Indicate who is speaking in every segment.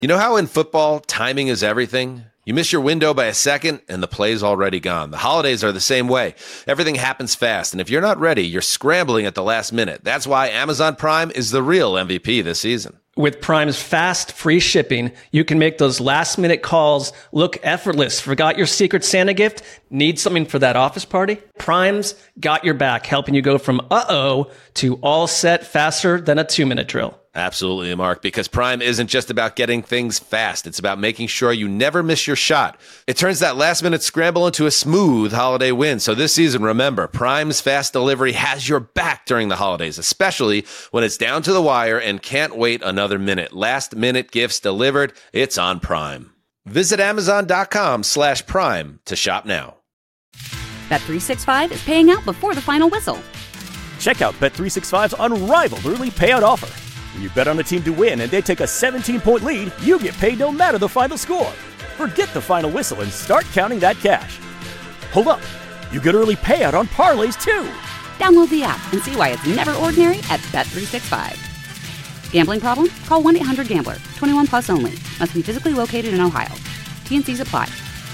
Speaker 1: You know how in football, timing is everything? You miss your window by a second, and the play's already gone. The holidays are the same way. Everything happens fast, and if you're not ready, you're scrambling at the last minute. That's why Amazon Prime is the real MVP this season.
Speaker 2: With Prime's fast, free shipping, you can make those last-minute calls look effortless. Forgot your Secret Santa gift? Need something for that office party? Prime's got your back, helping you go from uh-oh to all set faster than a 2-minute drill.
Speaker 1: Absolutely, Mark, because Prime isn't just about getting things fast. It's about making sure you never miss your shot. It turns that last-minute scramble into a smooth holiday win. So this season, remember, Prime's fast delivery has your back during the holidays, especially when it's down to the wire and can't wait another minute. Last-minute gifts delivered, it's on Prime. Visit Amazon.com/Prime to shop now.
Speaker 3: Bet365 is paying out before the final whistle.
Speaker 4: Check out Bet365's unrivaled early payout offer. When you bet on a team to win and they take a 17-point lead, you get paid no matter the final score. Forget the final whistle and start counting that cash. Hold up. You get early payout on parlays, too.
Speaker 3: Download the app and see why it's never ordinary at Bet365. Gambling problem? Call 1-800-GAMBLER. 21 plus only. Must be physically located in Ohio. T&Cs apply.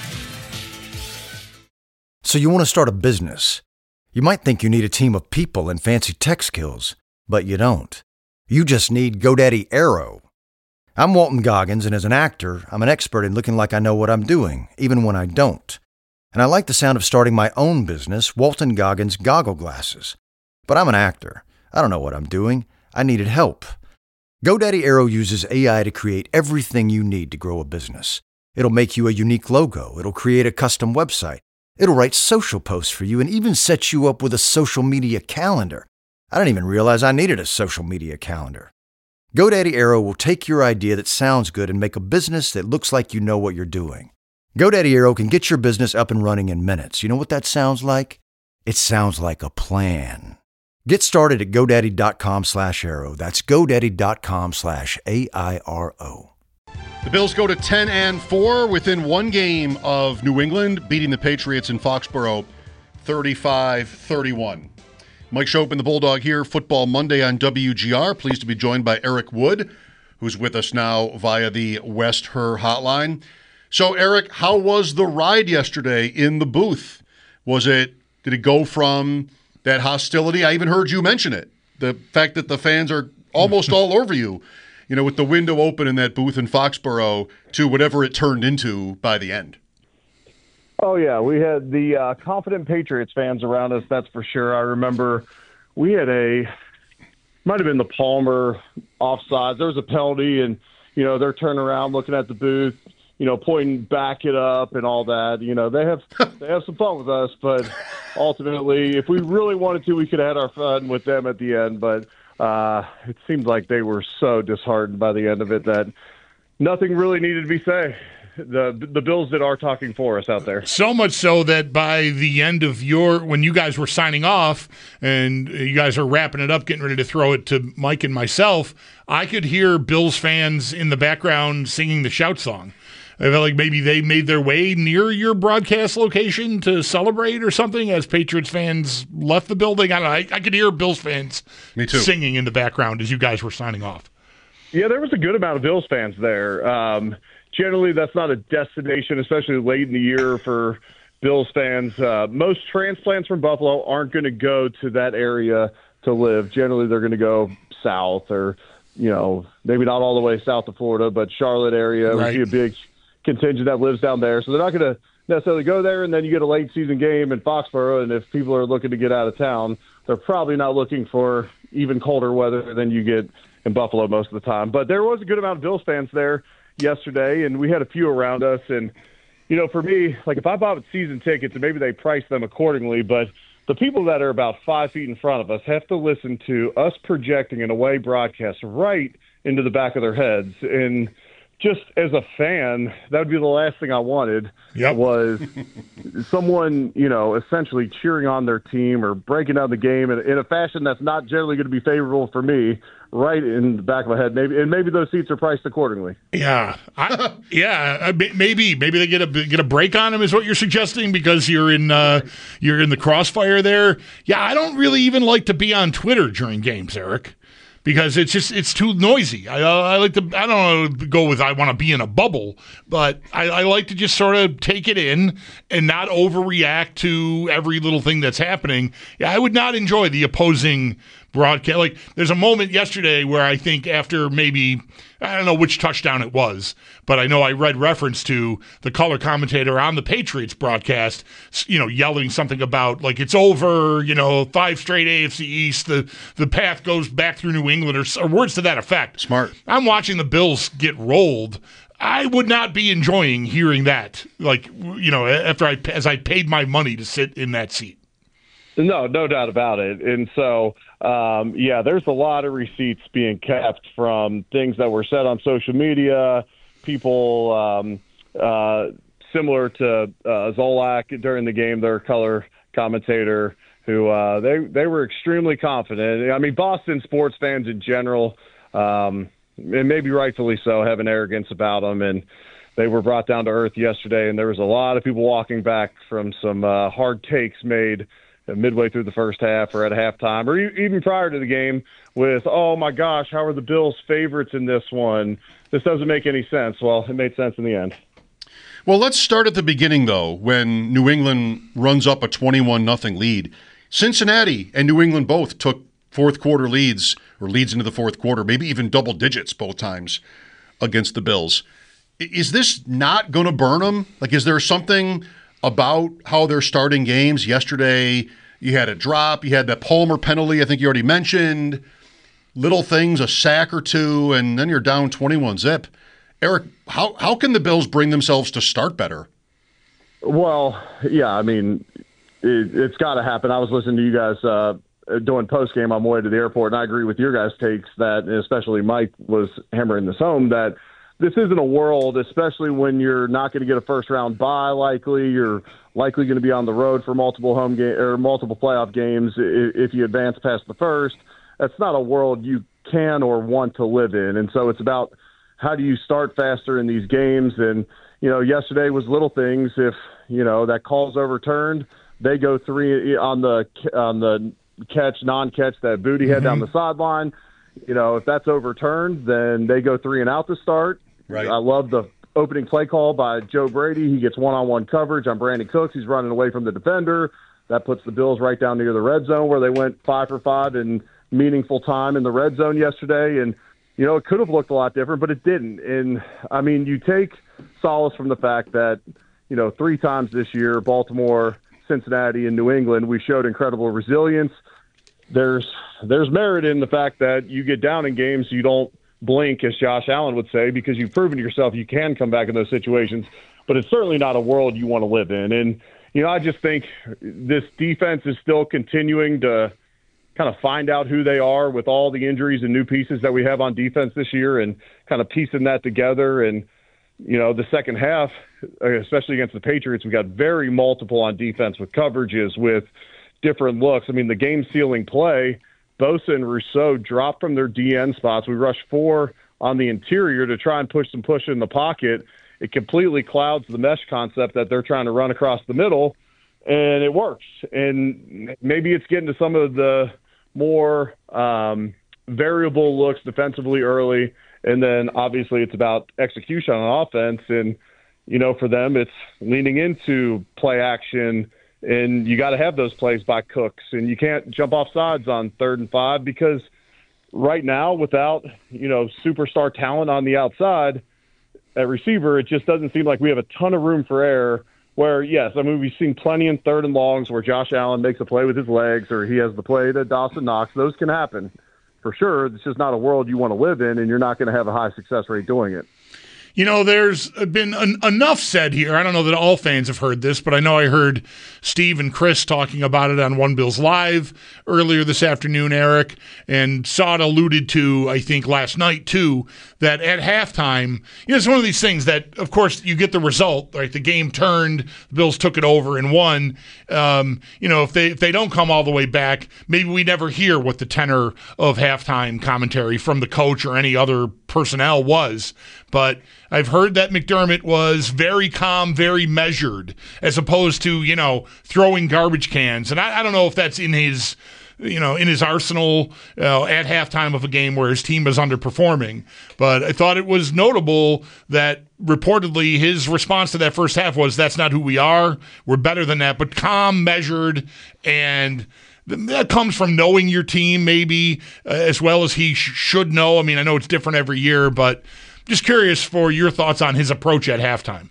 Speaker 5: So you want to start a business. You might think you need a team of people and fancy tech skills, but you don't. You just need GoDaddy Aero. I'm Walton Goggins, and as an actor, I'm an expert in looking like I know what I'm doing, even when I don't. And I like the sound of starting my own business, Walton Goggins Goggle Glasses. But I'm an actor. I don't know what I'm doing. I needed help. GoDaddy Aero uses AI to create everything you need to grow a business. It'll make you a unique logo. It'll create a custom website. It'll write social posts for you and even set you up with a social media calendar. I didn't even realize I needed a social media calendar. GoDaddy Aero will take your idea that sounds good and make a business that looks like you know what you're doing. GoDaddy Aero can get your business up and running in minutes. You know what that sounds like? It sounds like a plan. Get started at GoDaddy.com/Aero. That's GoDaddy.com/AIRO.
Speaker 6: The Bills go to 10-4 within one game of New England, beating the Patriots in Foxborough 35-31. Mike Schopp and the Bulldog here, Football Monday on WGR. Pleased to be joined by Eric Wood, who's with us now via the West Her hotline. So, Eric, how was the ride yesterday in the booth? Did it go from that hostility? I even heard you mention it. The fact that the fans are almost all over you, with the window open in that booth in Foxborough, to whatever it turned into by the end.
Speaker 7: Oh, yeah. We had the confident Patriots fans around us, that's for sure. I remember we had might have been the Palmer offsides. There was a penalty, and, they're turning around looking at the booth, pointing back it up and all that. They have some fun with us, but ultimately, if we really wanted to, we could have had our fun with them at the end. But it seemed like they were so disheartened by the end of it that nothing really needed to be said. The Bills did our talking for us out there.
Speaker 8: So much so that by the end of when you guys were signing off and you guys are wrapping it up, getting ready to throw it to Mike and myself, I could hear Bills fans in the background singing the shout song. I felt like maybe they made their way near your broadcast location to celebrate or something as Patriots fans left the building. I don't know. I could hear Bills fans singing in the background as you guys were signing off.
Speaker 7: Yeah, there was a good amount of Bills fans there. Generally, that's not a destination, especially late in the year for Bills fans. Most transplants from Buffalo aren't going to go to that area to live. Generally, they're going to go south or, maybe not all the way south of Florida, but Charlotte area. Right. We see a big contingent that lives down there. So they're not going to necessarily go there, and then you get a late season game in Foxborough, and if people are looking to get out of town, they're probably not looking for even colder weather than you get in Buffalo most of the time. But there was a good amount of Bills fans there yesterday, and we had a few around us. And, for me, like if I bought season tickets, and maybe they price them accordingly, but the people that are about 5 feet in front of us have to listen to us projecting an away broadcast right into the back of their heads. And just as a fan, that would be the last thing I wanted. Was someone, essentially cheering on their team or breaking down the game in a fashion that's not generally going to be favorable for me, right in the back of my head. Maybe those seats are priced accordingly.
Speaker 8: Yeah, maybe they get a break on them is what you're suggesting because you're in the crossfire there. Yeah, I don't really even like to be on Twitter during games, Eric, because it's too noisy. I like to, I don't want to go with I want to be in a bubble, but I like to just sort of take it in and not overreact to every little thing that's happening. Yeah, I would not enjoy the opposing broadcast. Like, there's a moment yesterday where I think after maybe, I don't know which touchdown it was, but I know I read reference to the color commentator on the Patriots broadcast, yelling something about, like, it's over, 5 straight AFC East, the path goes back through New England, or words to that effect.
Speaker 6: Smart.
Speaker 8: I'm watching the Bills get rolled. I would not be enjoying hearing that, as I paid my money to sit in that seat.
Speaker 7: No doubt about it. And so, there's a lot of receipts being kept from things that were said on social media. People similar to Zolak during the game, their color commentator, who they were extremely confident. I mean, Boston sports fans in general, and maybe rightfully so, have an arrogance about them. And they were brought down to earth yesterday, and there was a lot of people walking back from some hard takes made midway through the first half or at halftime or even prior to the game with, oh, my gosh, how are the Bills favorites in this one? This doesn't make any sense. Well, it made sense in the end.
Speaker 6: Well, let's start at the beginning, though, when New England runs up a 21-0 lead. Cincinnati and New England both took fourth quarter leads into the fourth quarter, maybe even double digits both times against the Bills. Is this not going to burn them? Like, is there something about how they're starting games? Yesterday, you had a drop. You had that Palmer penalty I think you already mentioned. Little things, a sack or two, and then you're down 21-0. Eric, how can the Bills bring themselves to start better?
Speaker 7: Well, yeah, I mean, it's got to happen. I was listening to you guys doing postgame on my way to the airport, and I agree with your guys' takes that, especially Mike was hammering this home, that this isn't a world, especially when you're not going to get a first-round bye likely. You're likely going to be on the road for multiple multiple playoff games if you advance past the first. That's not a world you can or want to live in. And so it's about how do you start faster in these games. And, yesterday was little things. If, that call's overturned, they go 3 on the non-catch that Booty had down the sideline. If that's overturned, then they go 3 and out to start. Right. I love the opening play call by Joe Brady. He gets one-on-one coverage on Brandon Cooks. He's running away from the defender. That puts the Bills right down near the red zone where they went 5 for 5 in meaningful time in the red zone yesterday. And, it could have looked a lot different, but it didn't. And, I mean, you take solace from the fact that, 3 times this year, Baltimore, Cincinnati, and New England, we showed incredible resilience. There's merit in the fact that you get down in games, you don't blink, as Josh Allen would say, because you've proven to yourself you can come back in those situations. But it's certainly not a world you want to live in. And, I just think this defense is still continuing to kind of find out who they are with all the injuries and new pieces that we have on defense this year and kind of piecing that together. And, the second half, especially against the Patriots, we got very multiple on defense with coverages, with different looks. I mean, the game-sealing play, Bosa and Rousseau dropped from their DN spots. We rushed 4 on the interior to try and push in the pocket. It completely clouds the mesh concept that they're trying to run across the middle, and it works. And maybe it's getting to some of the more variable looks defensively early, and then obviously it's about execution on offense. And, for them, it's leaning into play action, and you got to have those plays by Cooks, and you can't jump off sides on 3rd and 5 because right now, without superstar talent on the outside at receiver, it just doesn't seem like we have a ton of room for error. Where yes, I mean we've seen plenty in 3rd and longs where Josh Allen makes a play with his legs, or he has the play to Dawson Knox. Those can happen for sure. It's just not a world you want to live in, and you're not going to have a high success rate doing it.
Speaker 8: There's been enough said here. I don't know that all fans have heard this, but I know I heard Steve and Chris talking about it on One Bills Live earlier this afternoon, Eric, and saw it alluded to, I think, last night, too, that at halftime, it's one of these things that, of course, you get the result, right? The game turned, the Bills took it over and won. If they don't come all the way back, maybe we never hear what the tenor of halftime commentary from the coach or any other personnel was. But I've heard that McDermott was very calm, very measured, as opposed to, throwing garbage cans. And I don't know if that's in his in his arsenal at halftime of a game where his team is underperforming. But I thought it was notable that reportedly his response to that first half was, that's not who we are. We're better than that. But calm, measured, and that comes from knowing your team maybe as well as he should know. I mean, I know it's different every year, but just curious for your thoughts on his approach at halftime.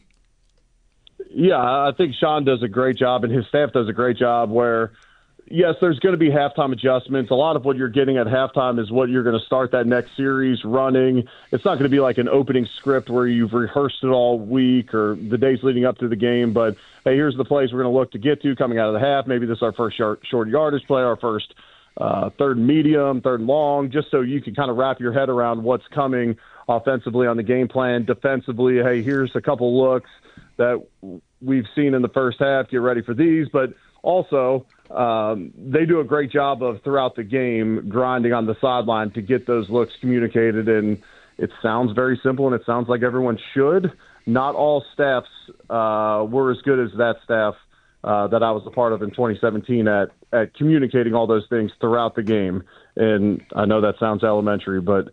Speaker 7: Yeah, I think Sean does a great job, and his staff does a great job where, yes, there's going to be halftime adjustments. A lot of what you're getting at halftime is what you're going to start that next series running. It's not going to be like an opening script where you've rehearsed it all week or the days leading up to the game, but, hey, here's the plays we're going to look to get to coming out of the half. Maybe this is our first short yardage play, our first third and medium, third and long, just so you can kind of wrap your head around what's coming offensively on the game plan. Defensively, hey, here's a couple looks that we've seen in the first half. Get ready for these. But also, they do a great job of throughout the game grinding on the sideline to get those looks communicated. And it sounds very simple, and it sounds like everyone should. Not all staffs were as good as that staff that I was a part of in 2017 at communicating all those things throughout the game. And I know that sounds elementary, but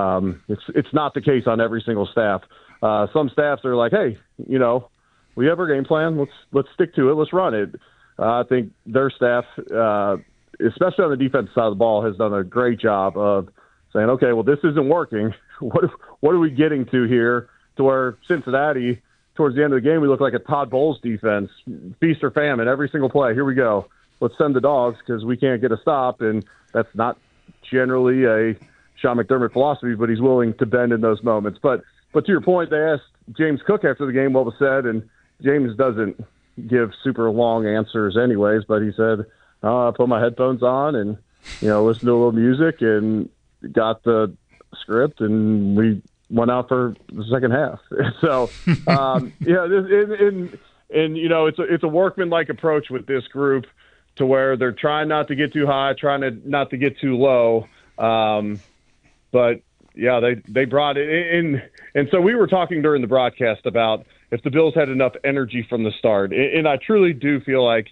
Speaker 7: it's not the case on every single staff. Some staffs are like, hey, we have our game plan. Let's stick to it. Let's run it. I think their staff, especially on the defensive side of the ball, has done a great job of saying, okay, well, this isn't working. What are we getting to here? To where Cincinnati, towards the end of the game, we look like a Todd Bowles defense, feast or famine, every single play. Here we go. Let's send the dogs because we can't get a stop, and that's not generally a Sean McDermott philosophy, but he's willing to bend in those moments. But to your point, they asked James Cook after the game what was said, and James doesn't give super long answers anyways, but he said, I put my headphones on and, listened to a little music and got the script, and we went out for the second half. So, it's a workman-like approach with this group to where they're trying not to get too high, not to get too low. But yeah, they brought it in. And so we were talking during the broadcast about if the Bills had enough energy from the start. And I truly do feel like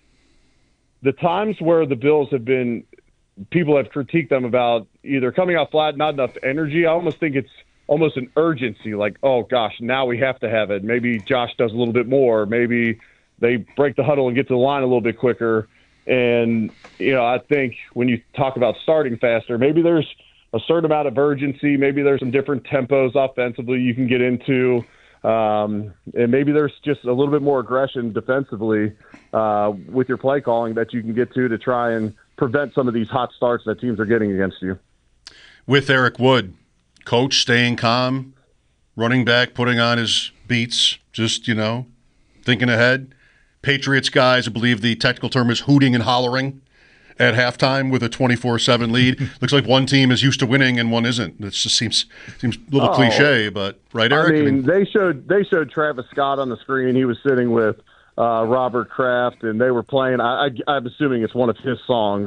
Speaker 7: the times where the Bills people have critiqued them about either coming out flat, not enough energy. I almost think it's almost an urgency, like, oh gosh, now we have to have it. Maybe Josh does a little bit more. Maybe they break the huddle and get to the line a little bit quicker. And, I think when you talk about starting faster, maybe there's a certain amount of urgency. Maybe there's some different tempos offensively you can get into. And maybe there's just a little bit more aggression defensively with your play calling that you can get to try and prevent some of these hot starts that teams are getting against you.
Speaker 6: With Eric Wood, coach staying calm, running back putting on his beats, just, thinking ahead. Patriots guys, I believe the technical term is hooting and hollering at halftime with a 24-7 lead. Looks like one team is used to winning and one isn't. It just seems a little cliche, but right, Eric?
Speaker 7: I mean, they showed Travis Scott on the screen. He was sitting with Robert Kraft, and they were playing. I'm assuming it's one of his songs.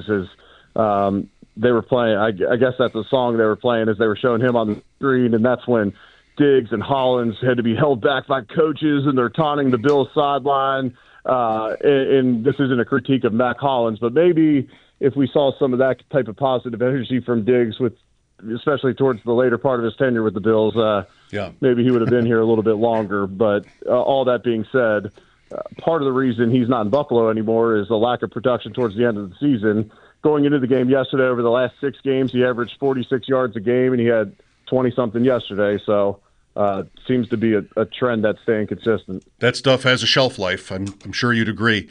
Speaker 7: They were playing. I guess that's the song they were playing as they were showing him on the screen, and that's when Diggs and Hollins had to be held back by coaches, and they're taunting the Bills sideline. And this isn't a critique of Mac Hollins, but maybe if we saw some of that type of positive energy from Diggs, especially towards the later part of his tenure with the Bills, maybe he would have been here a little bit longer. But all that being said, part of the reason he's not in Buffalo anymore is the lack of production towards the end of the season. Going into the game yesterday, over the last 6 games, he averaged 46 yards a game, and he had 20-something yesterday. So seems to be a trend that's staying consistent.
Speaker 6: That stuff has a shelf life. I'm sure you'd agree.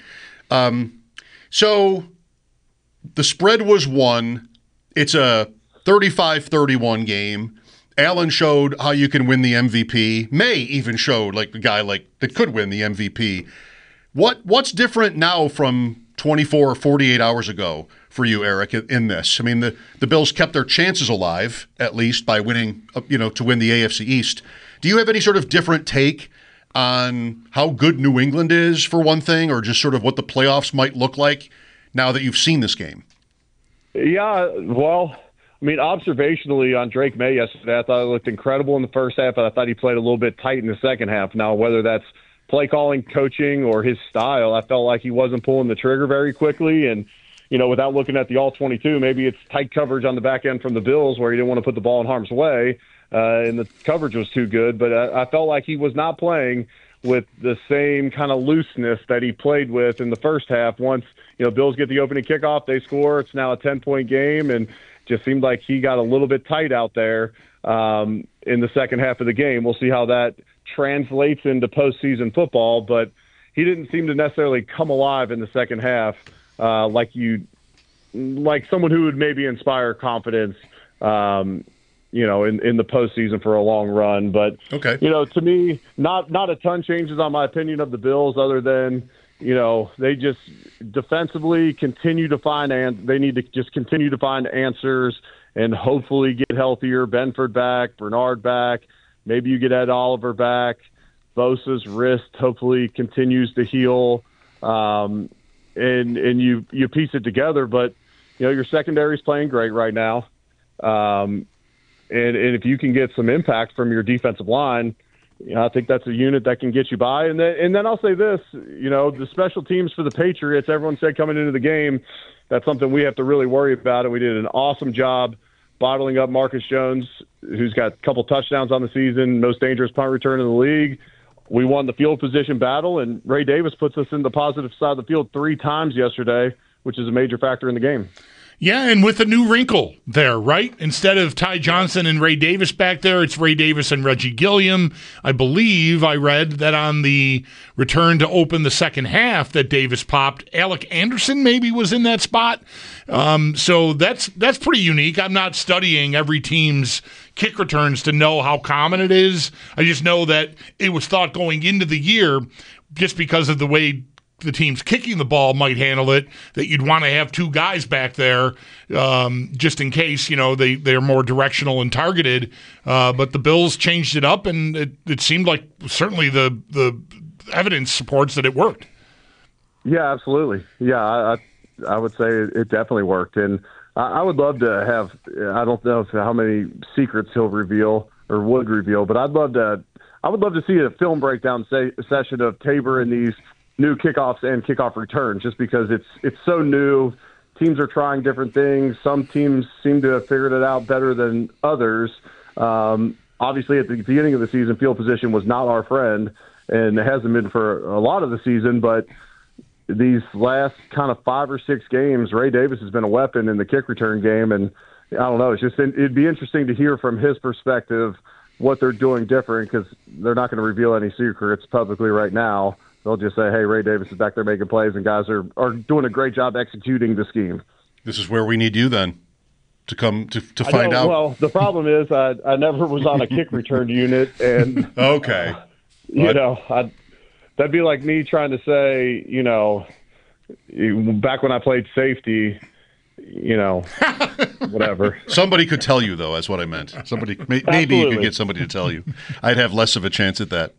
Speaker 6: So the spread was 1. It's a 35-31 game. Allen showed how you can win the MVP. May even showed like the guy that could win the MVP. What's different now from 24 or 48 hours ago for you, Eric, in this? I mean, the Bills kept their chances alive, at least, by winning, to win the AFC East. Do you have any sort of different take on how good New England is, for one thing, or just sort of what the playoffs might look like now that you've seen this game?
Speaker 7: Yeah, well, I mean, observationally on Drake May yesterday, I thought he looked incredible in the first half, and I thought he played a little bit tight in the second half. Now, whether that's play calling, coaching, or his style, I felt like he wasn't pulling the trigger very quickly. And, without looking at the all-22, maybe it's tight coverage on the back end from the Bills where he didn't want to put the ball in harm's way, and the coverage was too good. But I felt like he was not playing with the same kind of looseness that he played with in the first half. Once, Bills get the opening kickoff, they score. It's now a 10-point game, and just seemed like he got a little bit tight out there in the second half of the game. We'll see how that translates into postseason football, but he didn't seem to necessarily come alive in the second half like someone who would maybe inspire confidence, in the postseason for a long run. But,
Speaker 6: okay.
Speaker 7: To me, not a ton changes on my opinion of the Bills other than, they just defensively continue to find, and they need to just continue to find answers and hopefully get healthier. Benford back, Bernard back. Maybe you get Ed Oliver back. Bosa's wrist hopefully continues to heal, and you piece it together. But your secondary's playing great right now, and if you can get some impact from your defensive line, I think that's a unit that can get you by. And then I'll say this: the special teams for the Patriots. Everyone said coming into the game, that's something we have to really worry about, and we did an awesome job bottling up Marcus Jones, who's got a couple touchdowns on the season, most dangerous punt return in the league. We won the field position battle, and Ray Davis puts us in the positive side of the field 3 times yesterday, which is a major factor in the game.
Speaker 8: Yeah, and with a new wrinkle there, right? Instead of Ty Johnson and Ray Davis back there, it's Ray Davis and Reggie Gilliam. I believe I read that on the return to open the second half that Davis popped, Alec Anderson maybe was in that spot. So that's pretty unique. I'm not studying every team's kick returns to know how common it is. I just know that it was thought going into the year, just because of the way the teams kicking the ball might handle it, that you'd want to have 2 guys back there just in case, they're more directional and targeted. But the Bills changed it up, and it seemed like certainly the evidence supports that it worked.
Speaker 7: Yeah, absolutely. Yeah, I would say it definitely worked. And I would love to have, I don't know how many secrets he'll reveal or would reveal, but I would love to see a film breakdown session of Tabor and these new kickoffs and kickoff returns, just because it's so new. Teams are trying different things. Some teams seem to have figured it out better than others. Obviously, at the beginning of the season, field position was not our friend, and it hasn't been for a lot of the season. But these last kind of 5 or 6 games, Ray Davis has been a weapon in the kick return game, and I don't know. It'd be interesting to hear from his perspective what they're doing different, because they're not going to reveal any secrets publicly right now. They'll just say, hey, Ray Davis is back there making plays, and guys are doing a great job executing the scheme.
Speaker 6: This is where we need you then to come to find out.
Speaker 7: Well, the problem is I never was on a kick return unit. And
Speaker 6: okay.
Speaker 7: That'd be like me trying to say, back when I played safety, whatever.
Speaker 6: Somebody could tell you, though. That's what I meant. Somebody, maybe you could get somebody to tell you. I'd have less of a chance at that.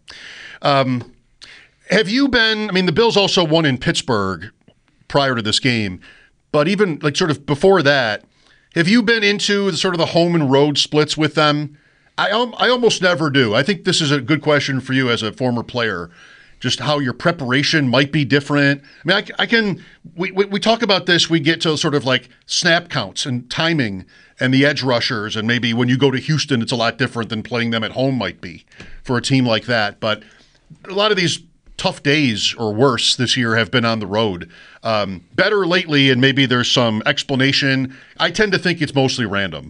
Speaker 6: Have you been, the Bills also won in Pittsburgh prior to this game, but even sort of before that, have you been into sort of the home and road splits with them? I almost never do. I think this is a good question for you as a former player, just how your preparation might be different. We talk about this, we get to sort of like snap counts and timing and the edge rushers, and maybe when you go to Houston, it's a lot different than playing them at home might be for a team like that. But a lot of these tough days or worse this year have been on the road. Better lately, and maybe there's some explanation. I tend to think it's mostly random.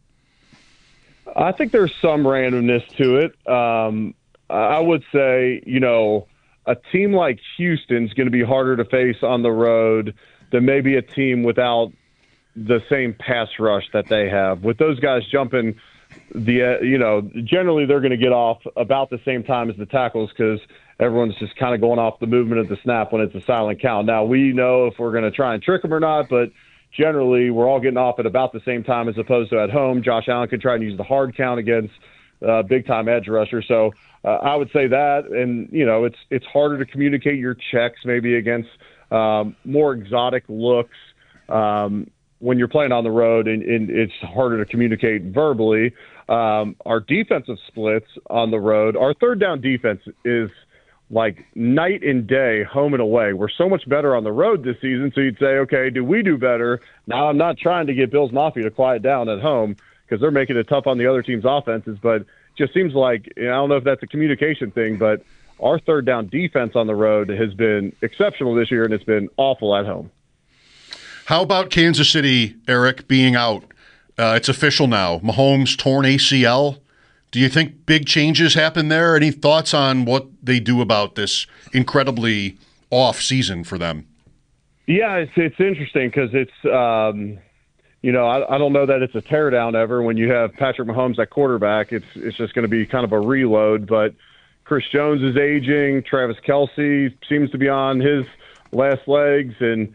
Speaker 7: I think there's some randomness to it. I would say, a team like Houston's going to be harder to face on the road than maybe a team without the same pass rush that they have. With those guys jumping, generally they're going to get off about the same time as the tackles, because everyone's just kind of going off the movement of the snap when it's a silent count. Now, we know if we're going to try and trick them or not, but generally we're all getting off at about the same time as opposed to at home. Josh Allen could try and use the hard count against big-time edge rusher. So I would say that, and, it's harder to communicate your checks maybe against more exotic looks when you're playing on the road, and it's harder to communicate verbally. Our defensive splits on the road, our third down defense is like night and day, home and away. We're so much better on the road this season. So you'd say, okay, do we do better? Now, I'm not trying to get Bills Mafia to quiet down at home because they're making it tough on the other team's offenses. But it just seems like, I don't know if that's a communication thing, but our third down defense on the road has been exceptional this year, and it's been awful at home.
Speaker 6: How about Kansas City, Eric, being out? It's official now. Mahomes torn ACL. Do you think big changes happen there? Any thoughts on what they do about this incredibly off season for them?
Speaker 7: Yeah, it's interesting because it's, I don't know that it's a teardown ever when you have Patrick Mahomes at quarterback. It's just going to be kind of a reload. But Chris Jones is aging. Travis Kelce seems to be on his last legs. And,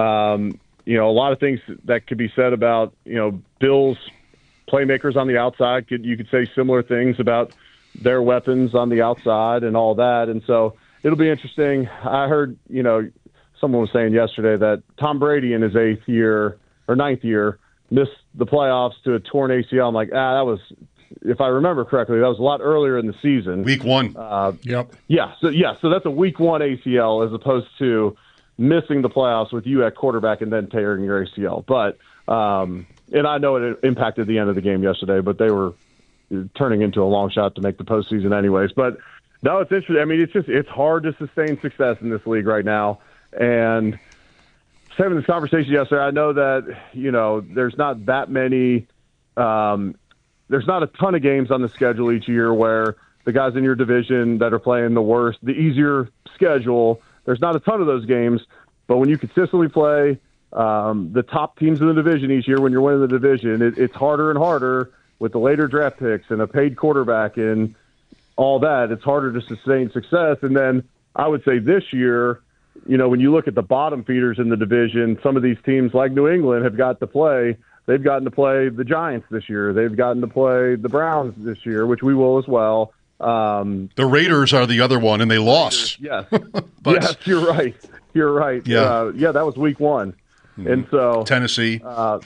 Speaker 7: a lot of things that could be said about, Bills playmakers on the outside. You could say similar things about their weapons on the outside and all that. And so it'll be interesting. I heard, someone was saying yesterday that Tom Brady in his ninth year missed the playoffs to a torn ACL. I'm like, that was, if I remember correctly, that was a lot earlier in the season.
Speaker 6: Week 1.
Speaker 7: Yep. So that's a week 1 ACL as opposed to missing the playoffs with you at quarterback and then tearing your ACL. But, and I know it impacted the end of the game yesterday, but they were turning into a long shot to make the postseason anyways. But no, it's interesting. I mean, it's hard to sustain success in this league right now. And having this conversation yesterday, I know that, there's not that many, there's not a ton of games on the schedule each year where the guys in your division that are playing the easier schedule, there's not a ton of those games. But when you consistently play the top teams in the division each year, when you're winning the division, it's harder and harder with the later draft picks and a paid quarterback and all that. It's harder to sustain success. And then I would say this year, when you look at the bottom feeders in the division, some of these teams like New England have got to play. They've gotten to play the Giants this year. They've gotten to play the Browns this year, which we will as well.
Speaker 6: The Raiders are the other one, and they lost.
Speaker 7: Yes. Yes, you're right. You're right.
Speaker 6: Yeah.
Speaker 7: That was week 1. Mm-hmm. And so
Speaker 6: Tennessee.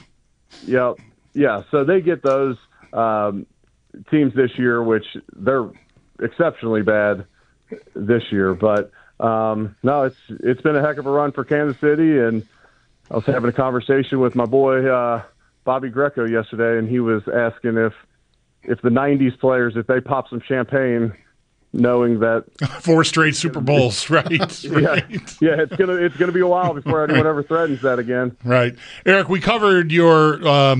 Speaker 7: Yeah. So they get those teams this year, which they're exceptionally bad this year. But no, it's been a heck of a run for Kansas City. And I was having a conversation with my boy Bobby Greco yesterday, and he was asking if the '90s players, if they pop some champagne, knowing that
Speaker 8: 4 straight Super Bowls, right?
Speaker 7: Yeah, it's gonna be a while before anyone ever threatens that again.
Speaker 8: Right, Eric. We covered your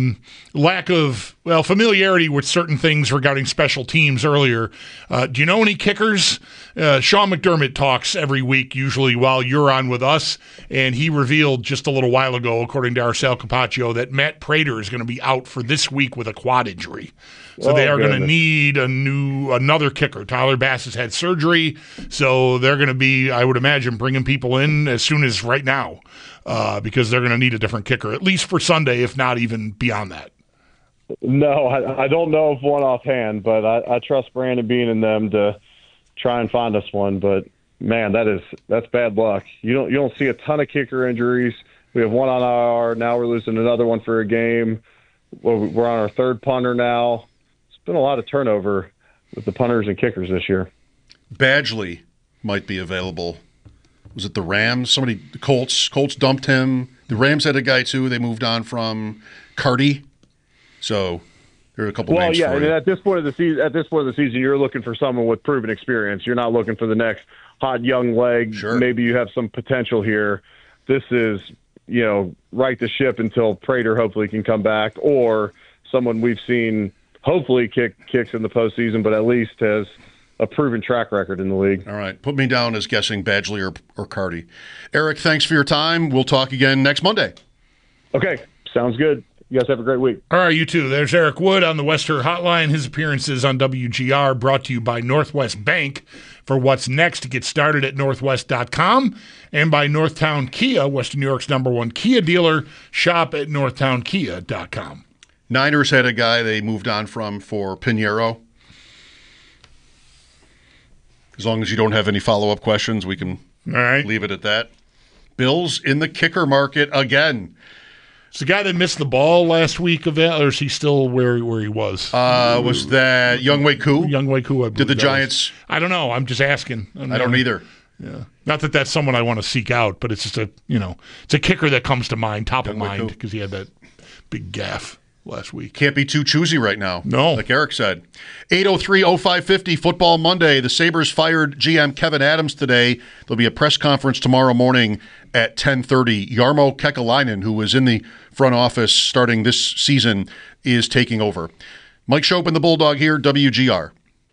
Speaker 8: lack of familiarity with certain things regarding special teams earlier. Do you know any kickers? Sean McDermott talks every week, usually while you're on with us, and he revealed just a little while ago, according to Arcel Capaccio, that Matt Prater is going to be out for this week with a quad injury. So they are going to need another kicker. Tyler Bass has had surgery, so they're going to be, I would imagine, bringing people in as soon as right now because they're going to need a different kicker, at least for Sunday, if not even beyond that.
Speaker 7: No, I don't know of one offhand, but I trust Brandon Beane and them to try and find us one. But man, that's bad luck. You don't see a ton of kicker injuries. We have one on IR. Now we're losing another one for a game. We're on our third punter now. It's been a lot of turnover with the punters and kickers this year.
Speaker 6: Badgley might be available. Was it the Rams? The Colts dumped him. The Rams had a guy too. They moved on from Carty. So there are a couple names for you.
Speaker 7: I mean, at this point of the season, you're looking for someone with proven experience. You're not looking for the next hot young leg.
Speaker 6: Sure.
Speaker 7: Maybe you have some potential here. This is, right the ship until Prater hopefully can come back, or someone we've seen hopefully kicks in the postseason, but at least has a proven track record in the league.
Speaker 6: All right. Put me down as guessing Badgley or Carty. Eric, thanks for your time. We'll talk again next Monday.
Speaker 7: Okay. Sounds good. You guys have a great week.
Speaker 8: All right, you too. There's Eric Wood on the West Her Hotline. His appearances on WGR brought to you by Northwest Bank. For what's next, get started at northwest.com, and by Northtown Kia, Western New York's #1 Kia dealer. Shop at northtownkia.com.
Speaker 6: Niners had a guy they moved on from for Pinheiro. As long as you don't have any follow-up questions, we can leave it at that. Bills in the kicker market again.
Speaker 8: Is the guy that missed the ball last week or is he still where he was?
Speaker 6: Was that Younghoe Koo?
Speaker 8: Younghoe Koo, I believe.
Speaker 6: Did the Giants?
Speaker 8: I don't know. I'm just asking.
Speaker 6: I don't either.
Speaker 8: Yeah. Not that that's someone I want to seek out, but it's just it's a kicker that comes to mind, top of mind, because he had that big gaffe last week.
Speaker 6: Can't be too choosy right now.
Speaker 8: No.
Speaker 6: Like Eric said. 803-0550, Football Monday. The Sabres fired GM Kevin Adams today. There'll be a press conference tomorrow morning at 10:30. Jarmo Kekalainen, who was in the front office starting this season, is taking over. Mike Schopp and the Bulldog here, WGR.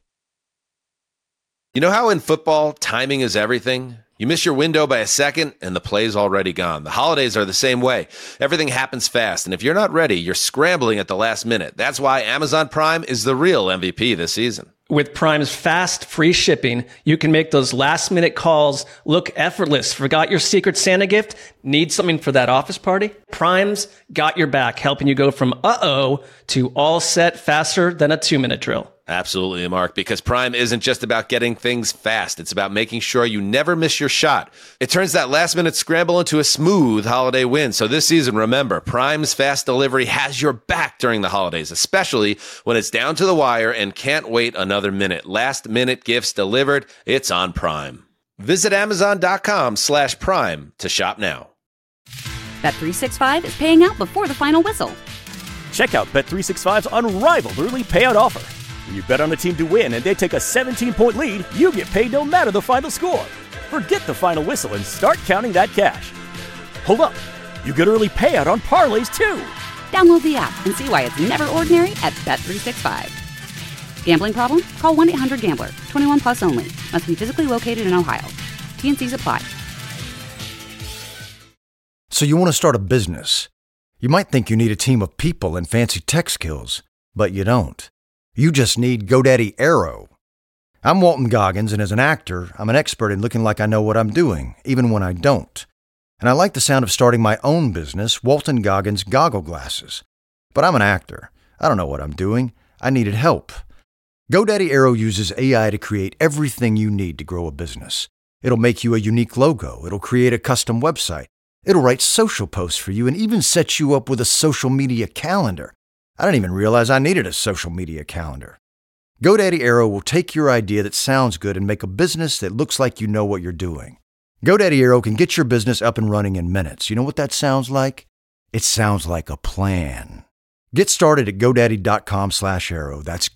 Speaker 1: You know how in football, timing is everything? You miss your window by a second, and the play's already gone. The holidays are the same way. Everything happens fast, and if you're not ready, you're scrambling at the last minute. That's why Amazon Prime is the real MVP this season.
Speaker 2: With Prime's fast, free shipping, you can make those last-minute calls look effortless. Forgot your Secret Santa gift? Need something for that office party? Prime's got your back, helping you go from uh-oh to all set faster than a 2-minute drill.
Speaker 1: Absolutely, Mark, because Prime isn't just about getting things fast. It's about making sure you never miss your shot. It turns that last-minute scramble into a smooth holiday win. So this season, remember, Prime's fast delivery has your back during the holidays, especially when it's down to the wire and can't wait another minute. Last-minute gifts delivered. It's on Prime. Visit Amazon.com/Prime to shop now.
Speaker 3: Bet365 is paying out before the final whistle.
Speaker 4: Check out Bet365's unrivaled early payout offer. When you bet on a team to win and they take a 17-point lead, you get paid no matter the final score. Forget the final whistle and start counting that cash. Hold up. You get early payout on parlays, too.
Speaker 3: Download the app and see why it's never ordinary at Bet365. Gambling problem? Call 1-800-GAMBLER. 21 plus only. Must be physically located in Ohio. T&Cs apply.
Speaker 5: So you want to start a business. You might think you need a team of people and fancy tech skills, but you don't. You just need GoDaddy Aero. I'm Walton Goggins, and as an actor, I'm an expert in looking like I know what I'm doing, even when I don't. And I like the sound of starting my own business, Walton Goggins Goggle Glasses. But I'm an actor. I don't know what I'm doing. I needed help. GoDaddy Aero uses AI to create everything you need to grow a business. It'll make you a unique logo. It'll create a custom website. It'll write social posts for you and even set you up with a social media calendar. I didn't even realize I needed a social media calendar. GoDaddy Aero will take your idea that sounds good and make a business that looks like you know what you're doing. GoDaddy Aero can get your business up and running in minutes. You know what that sounds like? It sounds like a plan. Get started at GoDaddy.com/Aero. That's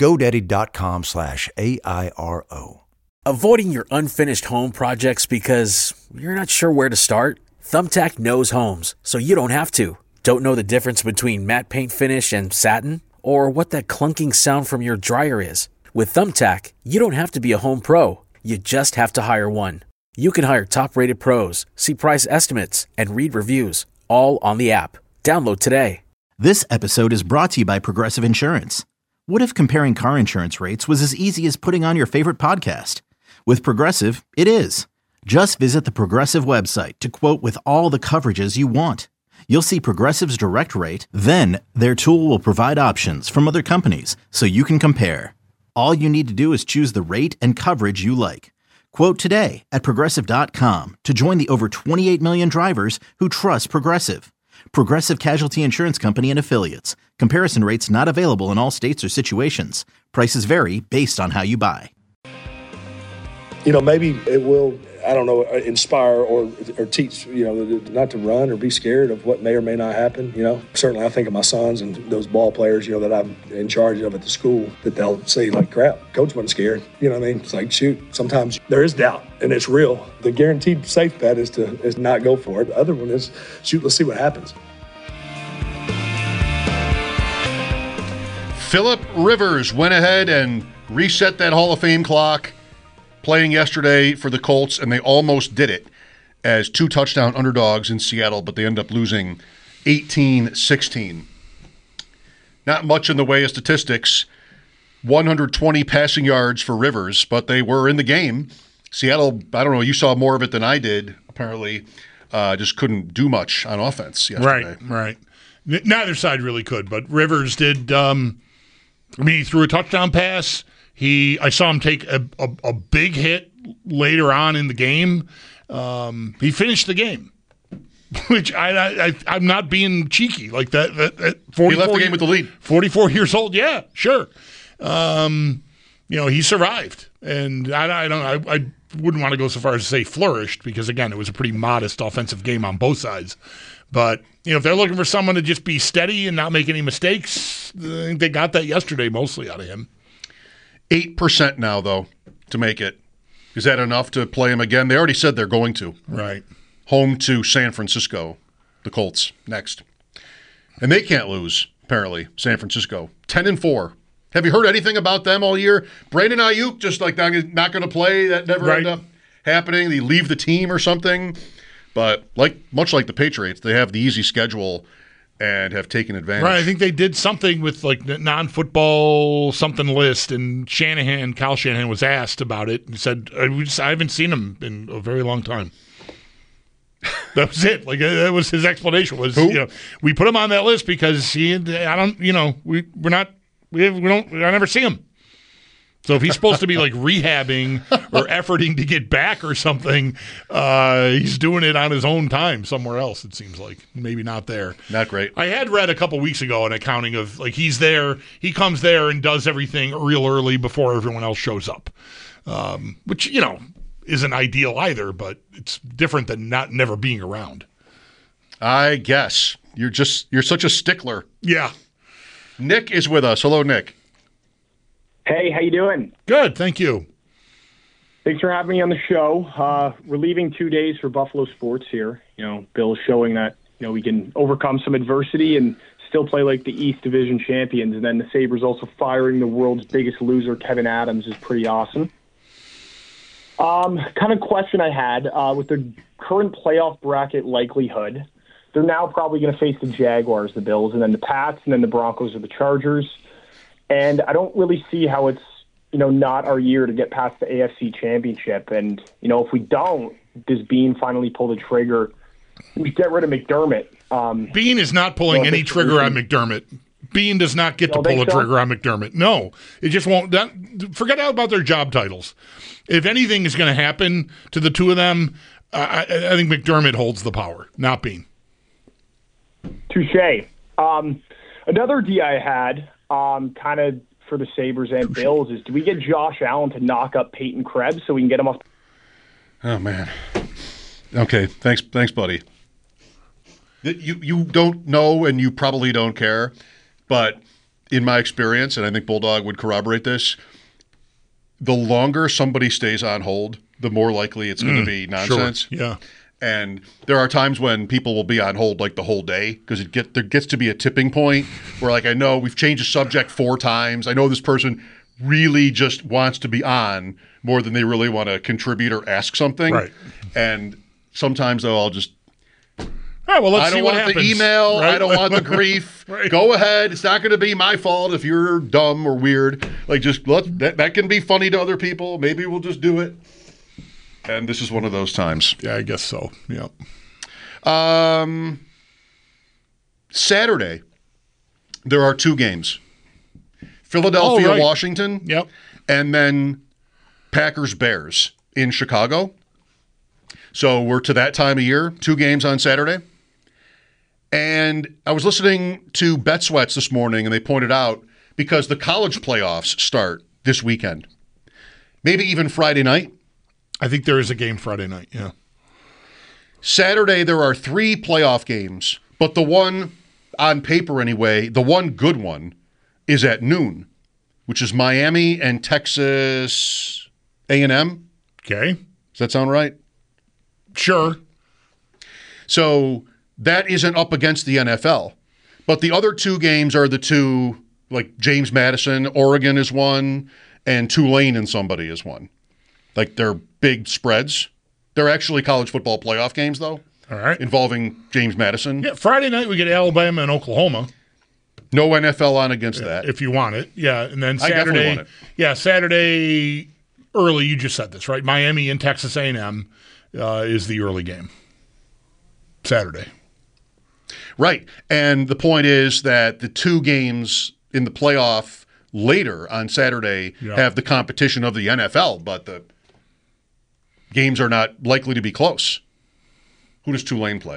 Speaker 5: GoDaddy.com/AIRO.
Speaker 9: Avoiding your unfinished home projects because you're not sure where to start? Thumbtack knows homes, so you don't have to. Don't know the difference between matte paint finish and satin? Or what that clunking sound from your dryer is? With Thumbtack, you don't have to be a home pro. You just have to hire one. You can hire top-rated pros, see price estimates, and read reviews, all on the app. Download today.
Speaker 10: This episode is brought to you by Progressive Insurance. What if comparing car insurance rates was as easy as putting on your favorite podcast? With Progressive, it is. Just visit the Progressive website to quote with all the coverages you want. You'll see Progressive's direct rate, then their tool will provide options from other companies so you can compare. All you need to do is choose the rate and coverage you like. Quote today at Progressive.com to join the over 28 million drivers who trust Progressive. Progressive Casualty Insurance Company and Affiliates. Comparison rates not available in all states or situations. Prices vary based on how you buy.
Speaker 11: You know, maybe it will, I don't know, inspire or teach, you know, not to run or be scared of what may or may not happen, you know. Certainly I think of my sons and those ball players, you know, that I'm in charge of at the school, that they'll say, like, crap, coach wasn't scared. You know what I mean? It's like, shoot, sometimes there is doubt, and it's real. The guaranteed safe bet is not go for it. The other one is, shoot, let's see what happens.
Speaker 6: Phillip Rivers went ahead and reset that Hall of Fame clock, playing yesterday for the Colts, and they almost did it as 2 touchdown underdogs in Seattle, but they end up losing 18-16. Not much in the way of statistics. 120 passing yards for Rivers, but they were in the game. Seattle, I don't know, you saw more of it than I did, apparently. Just couldn't do much on offense yesterday.
Speaker 8: Right. Neither side really could, but Rivers did. He threw a touchdown pass. I saw him take a big hit later on in the game. He finished the game. which I'm not being cheeky like that. 44
Speaker 6: He left the game with the lead.
Speaker 8: 44 years old, yeah, sure. He survived, and I wouldn't want to go so far as to say flourished, because again, it was a pretty modest offensive game on both sides. But if they're looking for someone to just be steady and not make any mistakes, I think they got that yesterday mostly out of him.
Speaker 6: 8% now, though, to make it. Is that enough to play him again? They already said they're going to.
Speaker 8: Right.
Speaker 6: Home to San Francisco, the Colts, next. And they can't lose, apparently, San Francisco. 10-4. Have you heard anything about them all year? Brandon Ayuk just not going to play. That never ended up happening. They leave the team or something. But much like the Patriots, they have the easy schedule and have taken advantage.
Speaker 8: Right, I think they did something with non-football something list, and Kyle Shanahan was asked about it and said, I haven't seen him in a very long time. That was it. That was his explanation. Was we put him on that list because I never see him. So if he's supposed to be rehabbing or efforting to get back or something, he's doing it on his own time somewhere else, it seems like. Maybe not there.
Speaker 6: Not great.
Speaker 8: I had read a couple weeks ago an accounting of he's there, he comes there and does everything real early before everyone else shows up. Which, isn't ideal either, but it's different than never being around.
Speaker 6: I guess. You're such a stickler.
Speaker 8: Yeah.
Speaker 6: Nick is with us. Hello, Nick.
Speaker 12: Hey, how you doing?
Speaker 8: Good, thank you.
Speaker 12: Thanks for having me on the show. We're leaving 2 days for Buffalo sports here. Bill's showing that we can overcome some adversity and still play like the East Division champions. And then the Sabres also firing the world's biggest loser, Kevin Adams, is pretty awesome. Kind of question I had with their current playoff bracket likelihood. They're now probably going to face the Jaguars, the Bills, and then the Pats, and then the Broncos or the Chargers. And I don't really see how it's, not our year to get past the AFC Championship. And, if we don't, does Bean finally pull the trigger? We get rid of McDermott.
Speaker 8: Bean is not pulling any trigger on McDermott. Bean does not get to pull a trigger on McDermott. No, it just won't. Forget about their job titles. If anything is going to happen to the two of them, I think McDermott holds the power, not Bean.
Speaker 12: Touche. Another D I had, kind of for the Sabres and Bills, is do we get Josh Allen to knock up Peyton Krebs so we can get him off?
Speaker 6: Oh, man. Okay, thanks, buddy. You don't know, and you probably don't care, but in my experience, and I think Bulldog would corroborate this, the longer somebody stays on hold, the more likely it's going to be nonsense.
Speaker 8: Sure. Yeah.
Speaker 6: And there are times when people will be on hold the whole day because there gets to be a tipping point where I know we've changed the subject 4 times. I know this person really just wants to be on more than they really want to contribute or ask something.
Speaker 8: Right.
Speaker 6: And sometimes though I'll just
Speaker 8: all right, well, let's see what happens.
Speaker 6: I don't want the email.
Speaker 8: Right?
Speaker 6: I don't want the grief.
Speaker 8: Right.
Speaker 6: Go ahead. It's not going to be my fault if you're dumb or weird. That can be funny to other people. Maybe we'll just do it. And this is one of those times.
Speaker 8: Yeah, I guess so. Yeah.
Speaker 6: Saturday, there are 2 games. Philadelphia, Washington.
Speaker 8: Yep.
Speaker 6: And then Packers-Bears in Chicago. So we're to that time of year. 2 games on Saturday. And I was listening to Bet Sweats this morning, and they pointed out, because the college playoffs start this weekend, maybe even Friday night.
Speaker 8: I think there is a game Friday night, yeah.
Speaker 6: Saturday, there are 3 playoff games, but the one, on paper anyway, the one good one is at noon, which is Miami and Texas A&M.
Speaker 8: Okay.
Speaker 6: Does that sound right?
Speaker 8: Sure.
Speaker 6: So that isn't up against the NFL. But the other 2 games are the 2, like James Madison, Oregon is one, and Tulane and somebody is one. They're big spreads. They're actually college football playoff games, though.
Speaker 8: All right.
Speaker 6: Involving James Madison.
Speaker 8: Yeah, Friday night we get Alabama and Oklahoma.
Speaker 6: No NFL on against that.
Speaker 8: If you want it. Yeah, and then
Speaker 6: I definitely want it.
Speaker 8: Yeah, Saturday early, you just said this, right? Miami and Texas A&M is the early game. Saturday.
Speaker 6: Right. And the point is that the 2 games in the playoff later on Saturday have the competition of the NFL, but the games are not likely to be close. Who does Tulane play?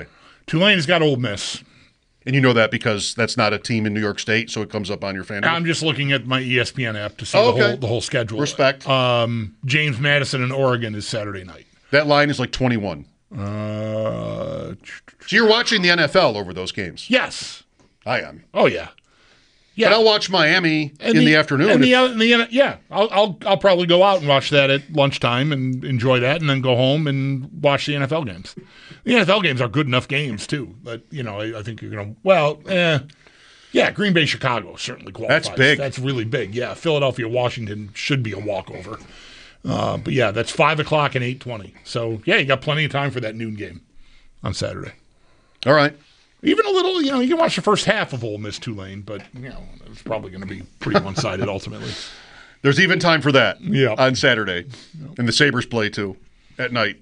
Speaker 8: Tulane has got Ole Miss.
Speaker 6: And you know that because that's not a team in New York State, so it comes up on your fan.
Speaker 8: I'm just looking at my ESPN app to see the whole schedule.
Speaker 6: Respect.
Speaker 8: James Madison in Oregon is Saturday night.
Speaker 6: That line is like 21. So you're watching the NFL over those games?
Speaker 8: Yes.
Speaker 6: I am.
Speaker 8: Oh, yeah. Yeah.
Speaker 6: But I'll watch Miami in the afternoon.
Speaker 8: I'll probably go out and watch that at lunchtime and enjoy that, and then go home and watch the NFL games. The NFL games are good enough games too, but I think you're gonna. Green Bay, Chicago certainly qualifies.
Speaker 6: That's big.
Speaker 8: That's really big. Yeah, Philadelphia, Washington should be a walkover. But yeah, that's 5 o'clock and 8:20. So yeah, you got plenty of time for that noon game on Saturday.
Speaker 6: All right.
Speaker 8: Even a little, you can watch the first half of Ole Miss Tulane, but it's probably going to be pretty one-sided ultimately.
Speaker 6: There's even time for that on Saturday.
Speaker 8: Yeah.
Speaker 6: And the Sabres play too at night.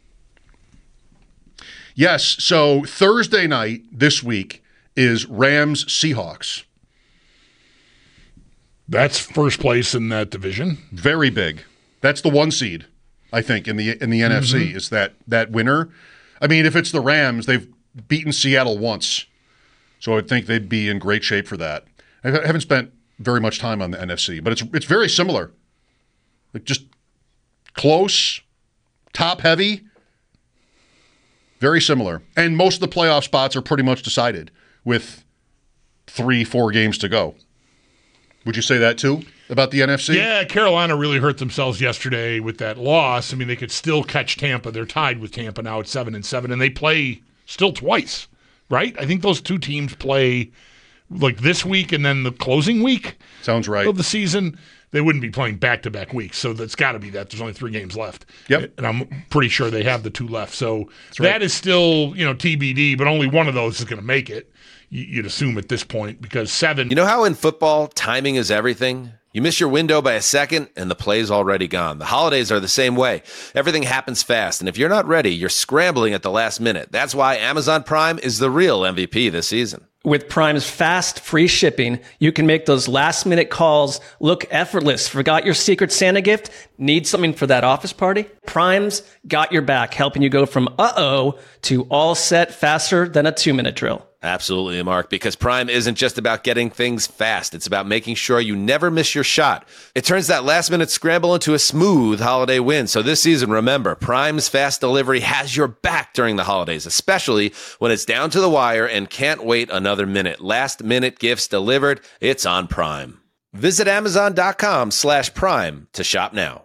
Speaker 6: Yes, so Thursday night this week is Rams Seahawks. That's
Speaker 8: first place in that division.
Speaker 6: Very big. That's the 1 seed, I think, in the NFC is that winner. I mean, if it's the Rams, they've beaten Seattle once. So I think they'd be in great shape for that. I haven't spent very much time on the NFC, but it's very similar. Like just close, top heavy, very similar. And most of the playoff spots are pretty much decided with 3-4 games to go. Would you say that too about the NFC?
Speaker 8: Yeah, Carolina really hurt themselves yesterday with that loss. I mean, they could still catch Tampa. They're tied with Tampa now at 7-7, and they play still twice, right? I think those two teams play like this week and then the closing week.
Speaker 6: Sounds right.
Speaker 8: Of the season. They wouldn't be playing back-to-back weeks, so that's got to be that. There's only 3 games left.
Speaker 6: Yep.
Speaker 8: And I'm pretty sure they have the 2 left. So that is still, TBD, but only one of those is going to make it, you'd assume at this point, because 7.
Speaker 1: You know how in football, timing is everything? You miss your window by a second, and the play's already gone. The holidays are the same way. Everything happens fast, and if you're not ready, you're scrambling at the last minute. That's why Amazon Prime is the real MVP this season.
Speaker 2: With Prime's fast, free shipping, you can make those last-minute calls look effortless. Forgot your Secret Santa gift? Need something for that office party? Prime's got your back, helping you go from uh-oh to all set faster than a 2-minute drill.
Speaker 1: Absolutely, Mark, because Prime isn't just about getting things fast. It's about making sure you never miss your shot. It turns that last-minute scramble into a smooth holiday win. So this season, remember, Prime's fast delivery has your back during the holidays, especially when it's down to the wire and can't wait another minute. Last-minute gifts delivered, it's on Prime. Visit Amazon.com/Prime to shop now.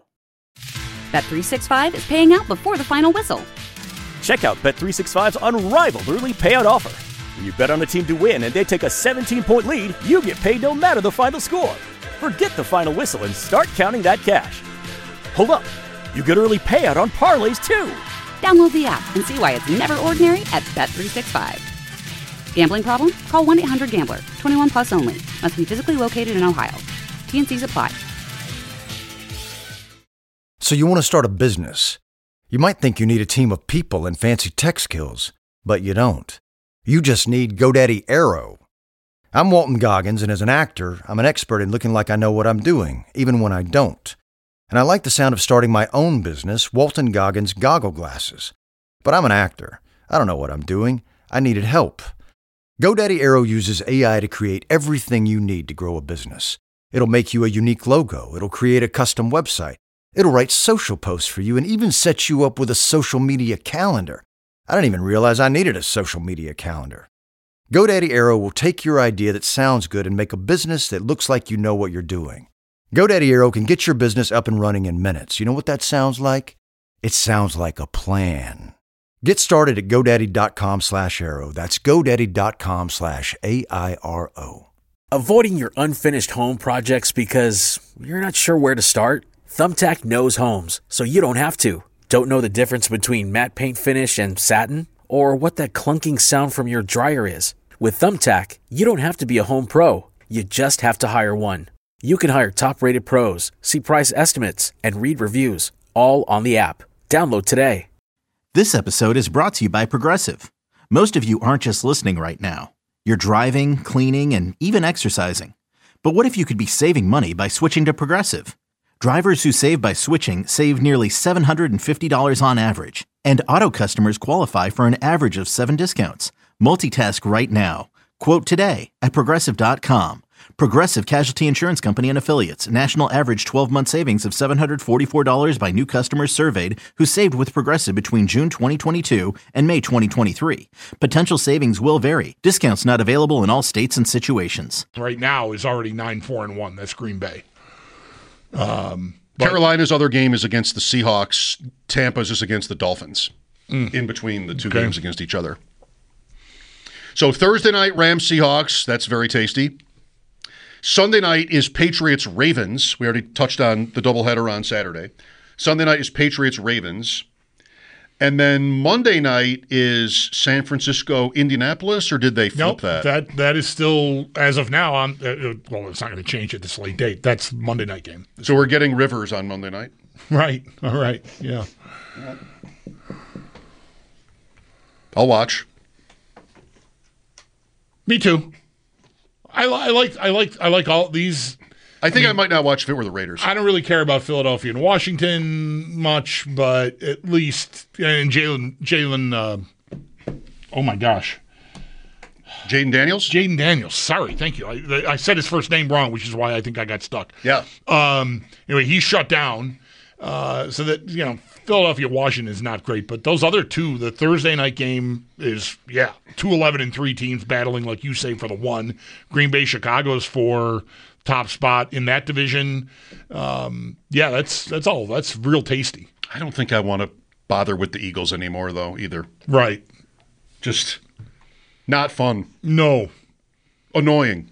Speaker 3: Bet365 is paying out before the final whistle.
Speaker 4: Check out Bet365's unrivaled early payout offer. When you bet on a team to win and they take a 17-point lead, you get paid no matter the final score. Forget the final whistle and start counting that cash. Hold up. You get early payout on parlays too.
Speaker 3: Download the app and see why it's never ordinary at Bet365. Gambling problem? Call 1-800-GAMBLER. 21 plus only. Must be physically located in Ohio. T&Cs apply.
Speaker 5: So you want to start a business. You might think you need a team of people and fancy tech skills, but you don't. You just need GoDaddy Aero. I'm Walton Goggins, and as an actor, I'm an expert in looking like I know what I'm doing, even when I don't. And I like the sound of starting my own business, Walton Goggins Goggle Glasses. But I'm an actor. I don't know what I'm doing. I needed help. GoDaddy Aero uses AI to create everything you need to grow a business. It'll make you a unique logo. It'll create a custom website. It'll write social posts for you and even set you up with a social media calendar. I didn't even realize I needed a social media calendar. GoDaddy Aero will take your idea that sounds good and make a business that looks like you know what you're doing. GoDaddy Aero can get your business up and running in minutes. You know what that sounds like? It sounds like a plan. Get started at GoDaddy.com/Aero. That's GoDaddy.com/AIRO.
Speaker 9: Avoiding your unfinished home projects because you're not sure where to start? Thumbtack knows homes, so you don't have to. Don't know the difference between matte paint finish and satin? Or what that clunking sound from your dryer is? With Thumbtack, you don't have to be a home pro. You just have to hire one. You can hire top-rated pros, see price estimates, and read reviews, all on the app. Download today.
Speaker 10: This episode is brought to you by Progressive. Most of you aren't just listening right now. You're driving, cleaning, and even exercising. But what if you could be saving money by switching to Progressive? Drivers who save by switching save nearly $750 on average. And Auto customers qualify for an average of 7 discounts. Multitask right now. Quote today at Progressive.com. Progressive Casualty Insurance Company and Affiliates. National average 12-month savings of $744 by new customers surveyed who saved with Progressive between June 2022 and May 2023. Potential savings will vary. Discounts not available in all states and situations.
Speaker 8: Right now is already 9-4-1. That's Green Bay.
Speaker 6: Carolina's other game is against the Seahawks. Tampa's is against the Dolphins in between the two games against each other. So Thursday night, Rams-Seahawks. That's very tasty. Sunday night is Patriots-Ravens. We already touched on the doubleheader on Saturday. Sunday night is Patriots-Ravens. And then Monday night is San Francisco-Indianapolis, or did they flip that?
Speaker 8: That is still, as of now, well, it's not going to change at this late date. That's Monday night game.
Speaker 6: So we're getting Rivers on Monday night?
Speaker 8: Right. All right. Yeah.
Speaker 6: I'll watch.
Speaker 8: Me too. I like all these.
Speaker 6: I think I might not watch if it were the Raiders.
Speaker 8: I don't really care about Philadelphia and Washington much, but at least and Jalen. Oh my gosh,
Speaker 6: Jaden Daniels.
Speaker 8: Jaden Daniels. Sorry, thank you. I said his first name wrong, which is why I think I got stuck.
Speaker 6: Yeah.
Speaker 8: Anyway, he's shut down. So that Philadelphia Washington is not great, but those other two, the Thursday night game is 2-11-3 teams battling, like you say, for the one. Green Bay, Chicago's for top spot in that division. That's all. That's real tasty.
Speaker 6: I don't think I want to bother with the Eagles anymore, though, either.
Speaker 8: Right.
Speaker 6: Just not fun.
Speaker 8: No.
Speaker 6: Annoying.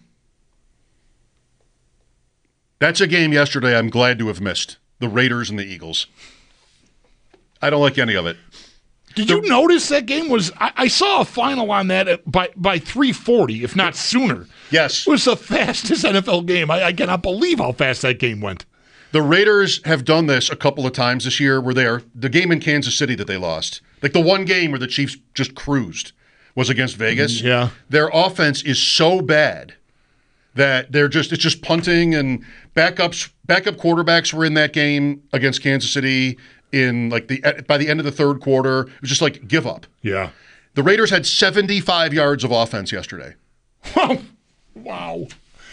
Speaker 6: That's a game yesterday I'm glad to have missed. The Raiders and the Eagles. I don't like any of it.
Speaker 8: Did you notice that game was? I saw a final on that by 3:40, if not sooner.
Speaker 6: Yes,
Speaker 8: it was the fastest NFL game. I cannot believe how fast that game went.
Speaker 6: The Raiders have done this a couple of times this year. Where the game in Kansas City that they lost, like the one game where the Chiefs just cruised, was against Vegas.
Speaker 8: Yeah,
Speaker 6: their offense is so bad that it's just punting and backup quarterbacks were in that game against Kansas City. By the end of the third quarter, it was just like give up.
Speaker 8: Yeah.
Speaker 6: The Raiders had 75 yards of offense yesterday.
Speaker 8: Wow.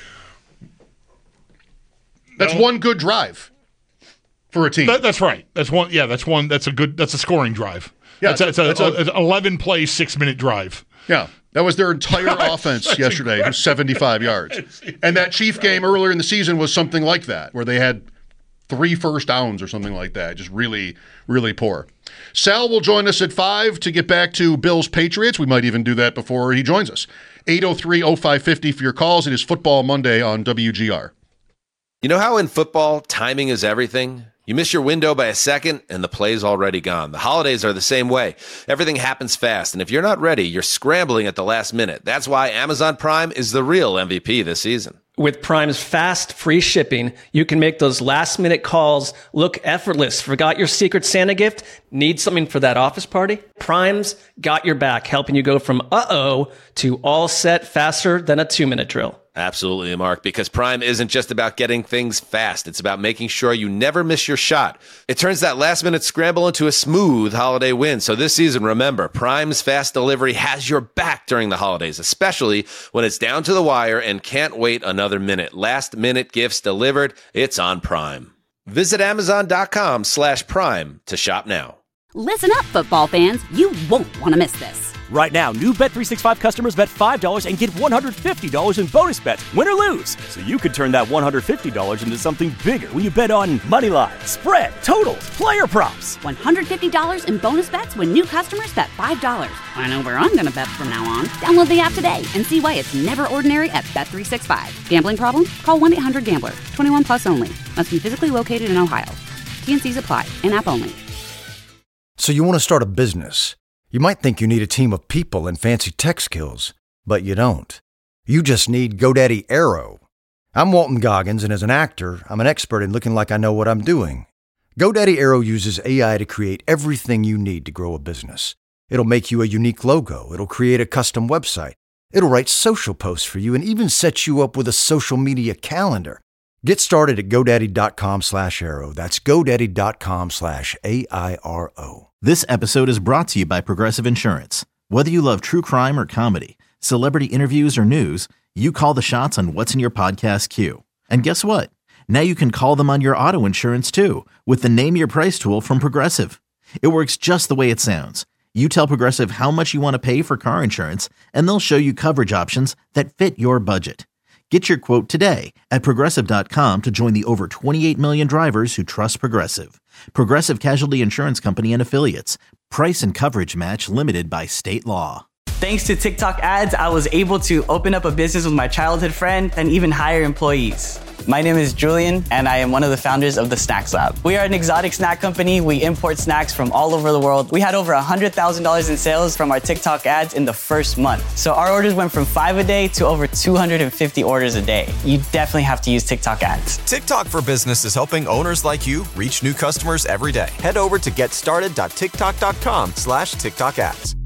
Speaker 6: That's one good drive for a team.
Speaker 8: That's right. That's one. Yeah, that's one. That's a scoring drive.
Speaker 6: Yeah,
Speaker 8: it's an 11 play 6-minute drive.
Speaker 6: Yeah. That was their entire offense yesterday, was 75 yards. And that Chief game earlier in the season was something like that, where they had 3 first downs or something like that. Just really, really poor. Sal will join us at 5 to get back to Bills Patriots. We might even do that before he joins us. 803-0550 for your calls. It is Football Monday on WGR.
Speaker 1: You know how in football, timing is everything? You miss your window by a second, and the play's already gone. The holidays are the same way. Everything happens fast, and if you're not ready, you're scrambling at the last minute. That's why Amazon Prime is the real MVP this season.
Speaker 2: With Prime's fast, free shipping, you can make those last-minute calls look effortless. Forgot your Secret Santa gift? Need something for that office party? Prime's got your back, helping you go from uh-oh to all set faster than a 2-minute drill.
Speaker 1: Absolutely, Mark, because Prime isn't just about getting things fast. It's about making sure you never miss your shot. It turns that last-minute scramble into a smooth holiday win. So this season, remember, Prime's fast delivery has your back during the holidays, especially when it's down to the wire and can't wait another minute. Last-minute gifts delivered. It's on Prime. Visit Amazon.com/Prime to shop now.
Speaker 3: Listen up, football fans. You won't want to miss this.
Speaker 4: Right now, new Bet365 customers bet $5 and get $150 in bonus bets, win or lose. So you could turn that $150 into something bigger when you bet on money line, spread, totals, player props.
Speaker 3: $150 in bonus bets when new customers bet $5. I know where I'm going to bet from now on. Download the app today and see why it's never ordinary at Bet365. Gambling problem? Call 1-800-GAMBLER. 21 plus only. Must be physically located in Ohio. T&Cs apply. In-app only.
Speaker 5: So you want to start a business. You might think you need a team of people and fancy tech skills, but you don't. You just need GoDaddy Aero. I'm Walton Goggins, and as an actor, I'm an expert in looking like I know what I'm doing. GoDaddy Aero uses AI to create everything you need to grow a business. It'll make you a unique logo. It'll create a custom website. It'll write social posts for you and even set you up with a social media calendar. Get started at GoDaddy.com/Airo. That's GoDaddy.com/AIRO.
Speaker 10: This episode is brought to you by Progressive Insurance. Whether you love true crime or comedy, celebrity interviews or news, you call the shots on what's in your podcast queue. And guess what? Now you can call them on your auto insurance too with the Name Your Price tool from Progressive. It works just the way it sounds. You tell Progressive how much you want to pay for car insurance, and they'll show you coverage options that fit your budget. Get your quote today at Progressive.com to join the over 28 million drivers who trust Progressive. Progressive Casualty Insurance Company and Affiliates. Price and coverage match limited by state law.
Speaker 13: Thanks to TikTok ads, I was able to open up a business with my childhood friend and even hire employees. My name is Julian, and I am one of the founders of the Snacks Lab. We are an exotic snack company. We import snacks from all over the world. We had over $100,000 in sales from our TikTok ads in the first month. So our orders went from 5 a day to over 250 orders a day. You definitely have to use TikTok ads.
Speaker 14: TikTok for Business is helping owners like you reach new customers every day. Head over to getstarted.tiktok.com/TikTok ads.